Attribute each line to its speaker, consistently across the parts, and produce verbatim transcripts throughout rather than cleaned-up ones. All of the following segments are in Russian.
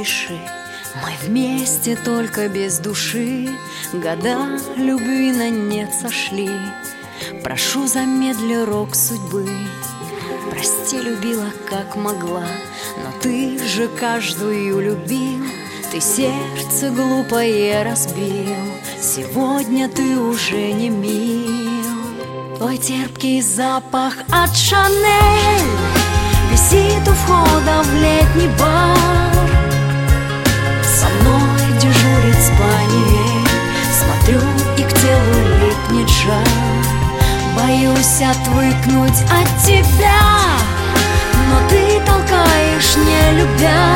Speaker 1: спеши. Мы вместе, только без души, года любви на нет сошли. Прошу, замедли рок судьбы. Прости, любила, как могла, но ты же каждую любил. Ты сердце глупое разбил, сегодня ты уже не мил. Твой терпкий запах от Шанель висит у входа в летний бар. Со мной дежурит спаниель, смотрю, и к телу липнет жар. Боюсь отвыкнуть от тебя, но ты толкаешь, не любя.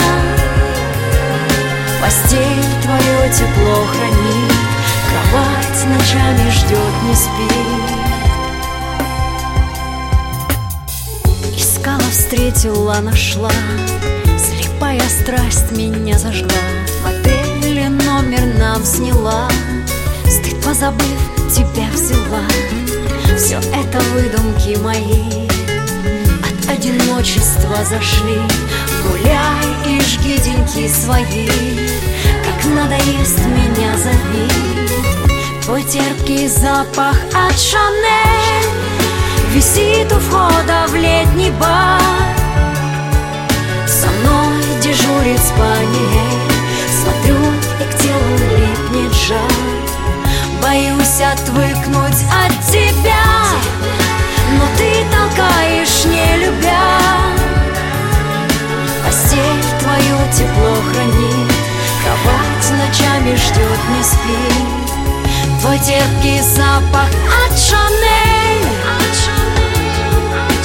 Speaker 1: Постель твое тепло хранит, кровать ночами ждет, не спит. Искала, встретила, нашла, слепая страсть меня зажгла. В отеле номер нам сняла, стыд позабыв, тебя взяла. Все это выдумки мои, от одиночества зашли. Гуляй и жги деньки свои, как надоест, меня зови. Твой терпкий запах от Шанель висит у входа в летний бар. Со мной дежурит спаниель, смотрю, и к телу липнет жар. Боюсь отвыкнуть от тебя, но ты толкаешь, не любя. Постель твое тепло хранит, кровать ночами ждет, не спит. Твой терпкий запах от Шанель, от Шанель, от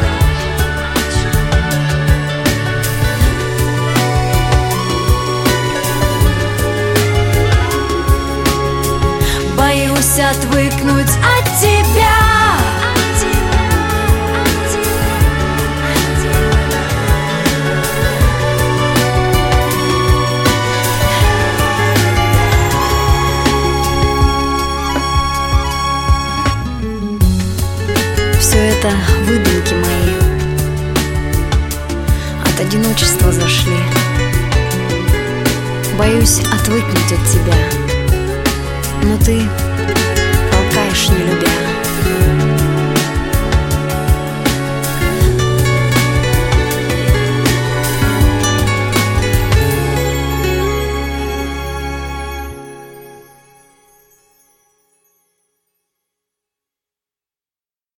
Speaker 1: Шанель. Боюсь отвыкнуть от тебя. Все это выдумки мои, от одиночества зашли. Боюсь отвыкнуть от тебя, но ты